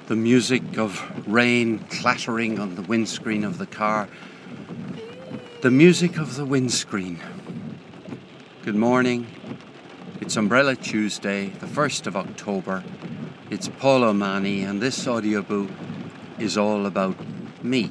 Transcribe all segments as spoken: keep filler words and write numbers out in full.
the music of rain clattering on the windscreen of the car, the music of the windscreen. Good morning. It's Umbrella Tuesday, the first of October. It's Paul O'Mahony, and this audiobook is all about me.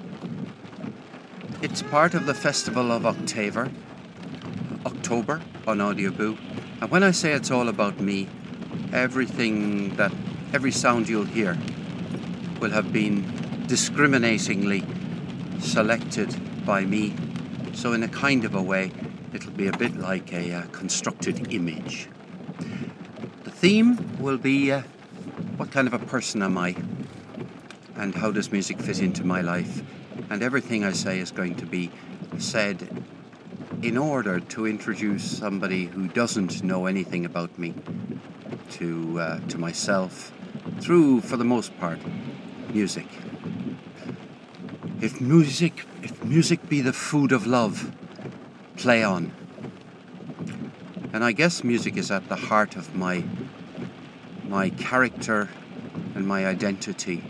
It's part of the Festival of October, October on audiobook. And when I say it's all about me, everything that, every sound you'll hear will have been discriminatingly selected by me. So in a kind of a way, it'll be a bit like a uh, constructed image. The theme will be, uh, what kind of a person am I? And how does music fit into my life? And everything I say is going to be said in order to introduce somebody who doesn't know anything about me to uh, to myself through, for the most part, music. If music, if music be the food of love, play on. And I guess music is at the heart of my my character and my identity.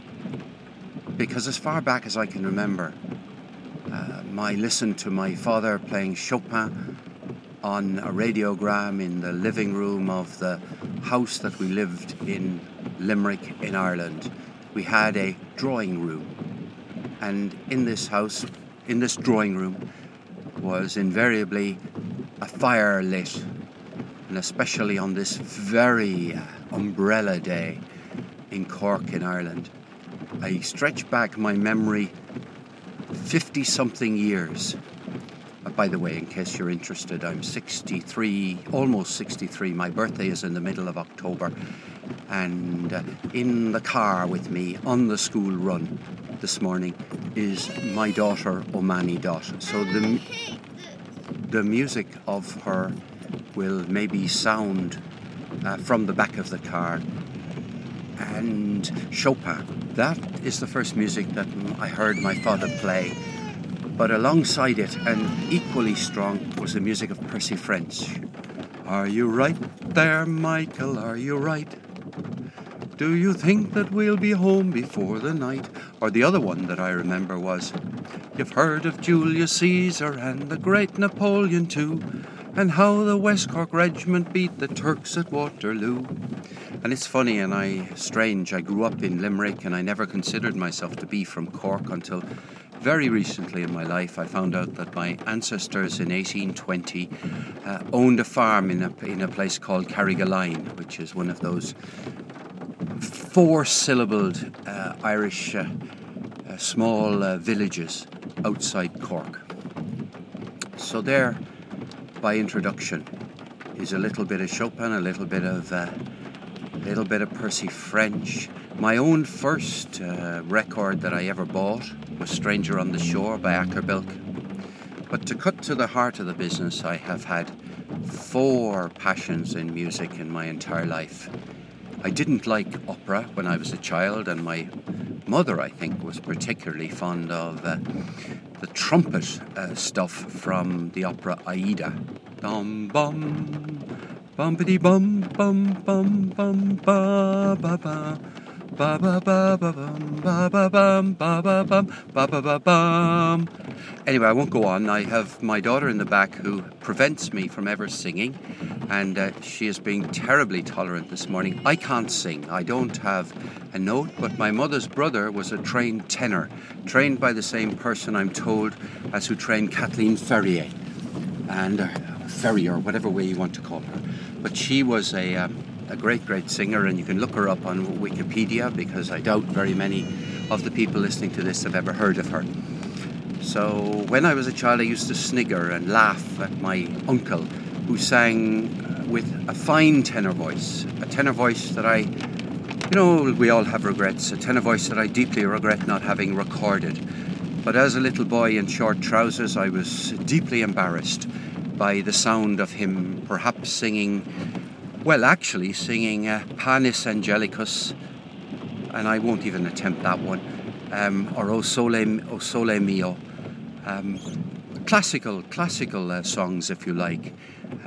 Because as far back as I can remember, uh, my listen to my father playing Chopin on a radiogram in the living room of the house that we lived in Limerick in Ireland. We had a drawing room, and in this house, in this drawing room, was invariably a fire lit, and especially on this very uh, umbrella day in Cork in Ireland. I stretch back my memory fifty-something years. Uh, by the way, in case you're interested, I'm sixty-three, almost sixty-three. My birthday is in the middle of October. And uh, in the car with me on the school run this morning is my daughter, O'Mahony Dot. So the, the music of her will maybe sound uh, from the back of the car. And Chopin, that is the first music that I heard my father play. But alongside it, and equally strong, was the music of Percy French. Are you right there, Michael? Are you right? Do you think that we'll be home before the night? Or the other one that I remember was, you've heard of Julius Caesar and the great Napoleon too, and how the West Cork Regiment beat the Turks at Waterloo. And it's funny and I strange, I grew up in Limerick and I never considered myself to be from Cork until very recently in my life. I found out that my ancestors in eighteen twenty uh, owned a farm in a, in a place called Carrigaline, which is one of those four-syllabled uh, Irish uh, uh, small uh, villages outside Cork. So there, by introduction, is a little bit of Chopin, a little bit of uh, a little bit of Percy French. My own first uh, record that I ever bought was Stranger on the Shore by Akerbilk. But to cut to the heart of the business, I have had four passions in music in my entire life. I didn't like opera when I was a child, and my mother, I think, was particularly fond of uh, the trumpet uh, stuff from the opera Aida. Dum bum, bumpity bum bum bum bum ba ba ba. Ba ba ba ba bum ba ba bum ba ba bum ba ba ba bum. Anyway, I won't go on. I have my daughter in the back who prevents me from ever singing, and uh, she is being terribly tolerant this morning. I can't sing. I don't have a note, but my mother's brother was a trained tenor, trained by the same person, I'm told, as who trained Kathleen Ferrier, and uh, Ferrier, whatever way you want to call her. But she was a um, a great, great singer, and you can look her up on Wikipedia because I doubt very many of the people listening to this have ever heard of her. So when I was a child, I used to snigger and laugh at my uncle, who sang with a fine tenor voice, a tenor voice that I, you know, we all have regrets, a tenor voice that I deeply regret not having recorded. But as a little boy in short trousers, I was deeply embarrassed by the sound of him perhaps singing Well, actually, singing uh, Panis Angelicus, and I won't even attempt that one, um, or O Sole, O Sole Mio. Um, classical, classical uh, songs, if you like.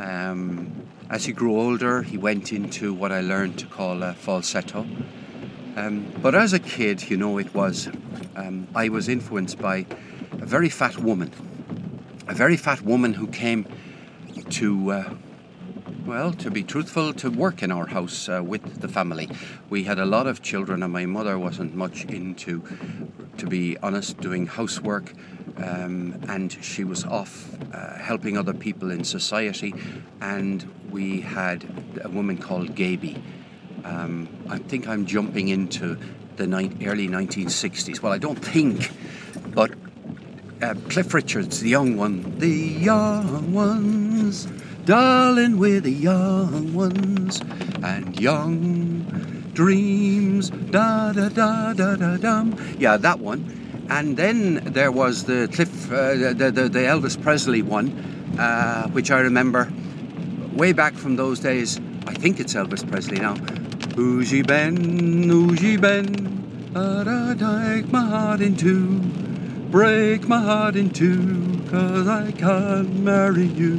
Um, as he grew older, he went into what I learned to call uh, falsetto. Um, but as a kid, you know, it was, um, I was influenced by a very fat woman, a very fat woman who came to, uh, well, to be truthful, to work in our house uh, with the family. We had a lot of children, and my mother wasn't much into, to be honest, doing housework, um, and she was off uh, helping other people in society, and we had a woman called Gaby. Um, I think I'm jumping into the ni- early nineteen sixties. Well, I don't think, but uh, Cliff Richard's The Young One. The young ones, darling, we're the young ones, and young dreams, da da da da da dum. Yeah, that one. And then there was the Cliff, uh, the, the the Elvis Presley one, uh, which I remember way back from those days. I think it's Elvis Presley now. Oojie Ben, Oojie Ben, da da, take my heart in two, break my heart in two, 'cause I can't marry you,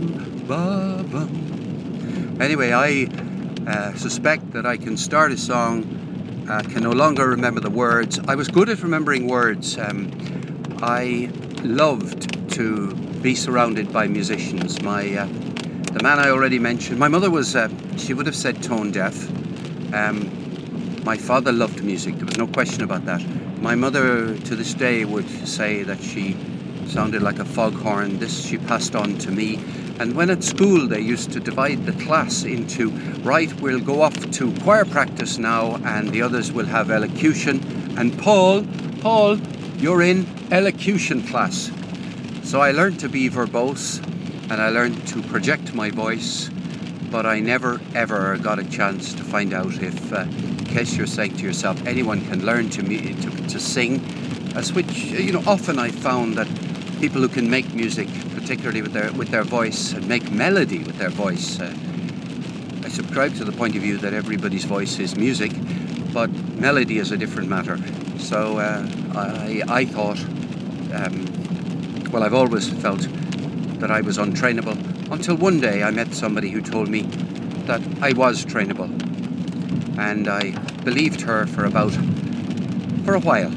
ba-bum. Anyway, I uh, suspect that I can start a song, uh, can no longer remember the words. I was good at remembering words. Um, I loved to be surrounded by musicians. My uh, the man I already mentioned, my mother was, uh, she would have said tone deaf. Um, my father loved music, there was no question about that. My mother to this day would say that she sounded like a foghorn. This she passed on to me. And when at school they used to divide the class into, right, we'll go off to choir practice now, and the others will have elocution. And Paul, Paul, you're in elocution class. So I learned to be verbose, and I learned to project my voice, but I never ever got a chance to find out if, uh, in case you're saying to yourself, anyone can learn to, me, to, to sing, as which, you know, often I found that people who can make music, particularly with their with their voice, and make melody with their voice, uh, I subscribe to the point of view that everybody's voice is music, but melody is a different matter. So uh, I, I thought, um, well, I've always felt that I was untrainable, until one day I met somebody who told me that I was trainable, and I believed her for about, for a while.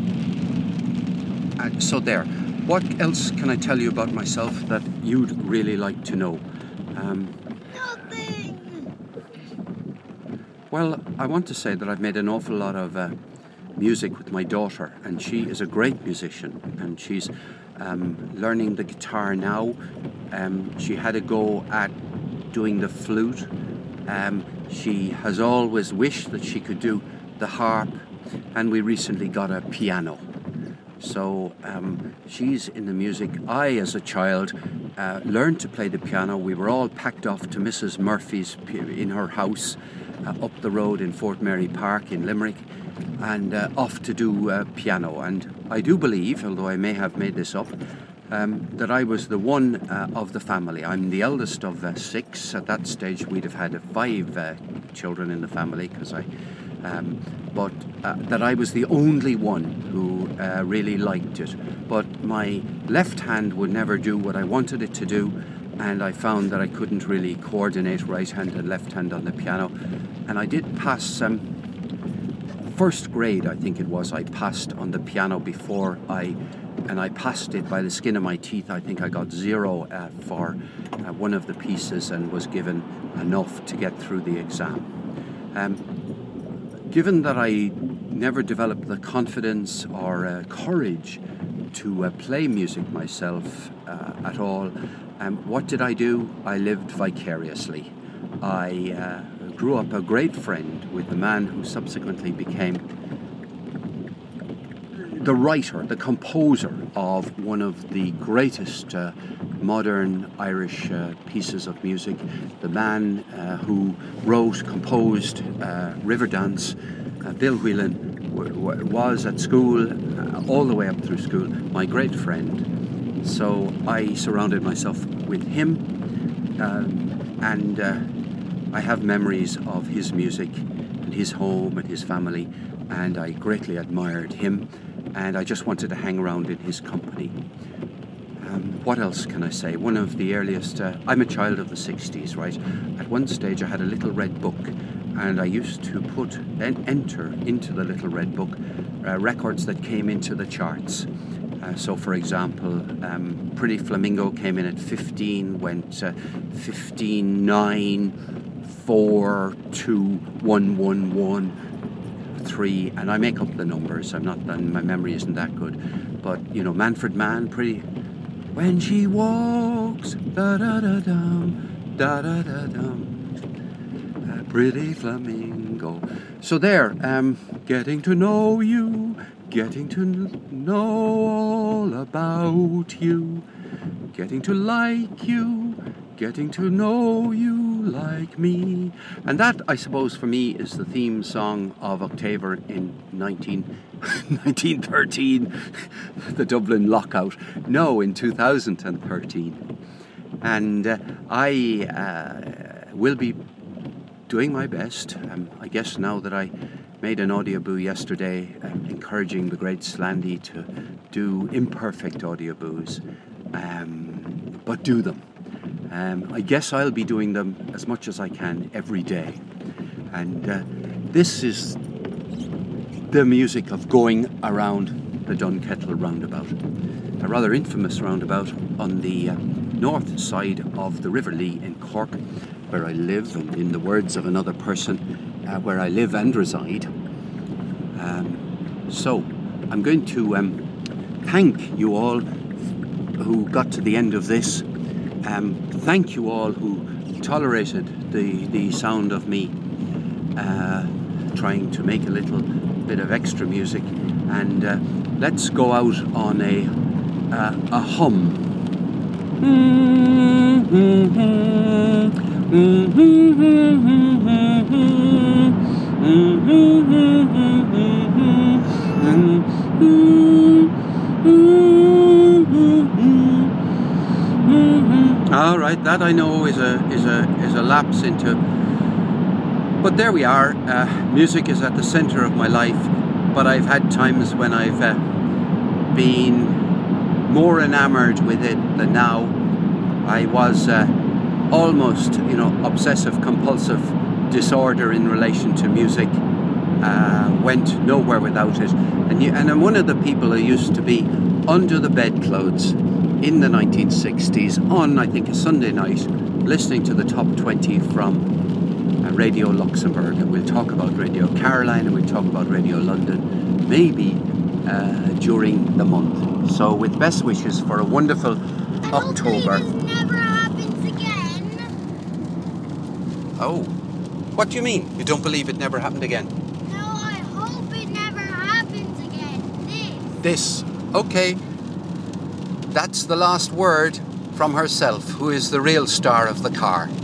And so there. What else can I tell you about myself that you'd really like to know? Um, Nothing! Well, I want to say that I've made an awful lot of uh, music with my daughter, and she is a great musician, and she's um, learning the guitar now. Um, she had a go at doing the flute. Um, she has always wished that she could do the harp, and we recently got a piano. So um, she's in the music. I, as a child, uh, learned to play the piano. We were all packed off to Missus Murphy's in her house uh, up the road in Fort Mary Park in Limerick, and uh, off to do uh, piano. And I do believe, although I may have made this up, um, that I was the one uh, of the family. I'm the eldest of uh, six. At that stage, we'd have had uh, five uh, children in the family, because I... Um, but uh, that I was the only one who uh, really liked it. But my left hand would never do what I wanted it to do, and I found that I couldn't really coordinate right hand and left hand on the piano. And I did pass um, first grade, I think it was, I passed on the piano before I, and I passed it by the skin of my teeth. I think I got zero uh, for uh, one of the pieces, and was given enough to get through the exam. Um, Given that I never developed the confidence or uh, courage to uh, play music myself uh, at all, um, what did I do? I lived vicariously. I uh, grew up a great friend with the man who subsequently became the writer, the composer of one of the greatest uh, modern Irish uh, pieces of music, the man uh, who wrote, composed uh, Riverdance. uh, Bill Whelan w- w- was at school, uh, all the way up through school, my great friend. So I surrounded myself with him, um, and uh, I have memories of his music and his home and his family, and I greatly admired him, and I just wanted to hang around in his company. Um, what else can I say? One of the earliest, uh, I'm a child of the sixties, right? At one stage I had a little red book, and I used to put, then enter into the little red book uh, records that came into the charts. Uh, so, for example, um, Pretty Flamingo came in at fifteen, went uh, fifteen, nine, four, two, one, one, one, three, and I make up the numbers. I'm not, my memory isn't that good. But, you know, Manfred Mann, pretty. When she walks, da da da dum, da da da dum, a pretty flamingo. So there, um, getting to know you. Getting to know all about you, getting to like you, getting to know you like me. And that, I suppose, for me, is the theme song of October in nineteen thirteen, the Dublin lockout. No, in two thousand thirteen. And uh, I uh, will be doing my best. Um, I guess now that I made an audioboo yesterday, um, encouraging the great Slandy to do imperfect audioboos, um, but do them. Um, I guess I'll be doing them as much as I can every day. And uh, this is the music of going around the Dunkettle roundabout, a rather infamous roundabout on the uh, north side of the River Lee in Cork, where I live, and in the words of another person, Uh, where I live and reside. Um, so I'm going to um, thank you all who got to the end of this. Um, thank you all who tolerated the, the sound of me uh, trying to make a little bit of extra music. And uh, let's go out on a, uh, a hum. All right, that I know is a is a is a lapse into. But there we are. Uh, music is at the centre of my life, but I've had times when I've uh, been more enamoured with it than now. I was uh, almost, you know, obsessive compulsive disorder in relation to music. Uh, went nowhere without it, and you, and I'm one of the people who used to be under the bedclothes in the nineteen sixties on, I think, a Sunday night, listening to the top twenty from uh, Radio Luxembourg, and we'll talk about Radio Caroline and we'll talk about Radio London maybe uh, during the month. So with best wishes for a wonderful And October. hopefully this never happens again. Oh, what do you mean? You don't believe it never happened again? No, I hope it never happens again. This. This. Okay. That's the last word from herself, who is the real star of the car.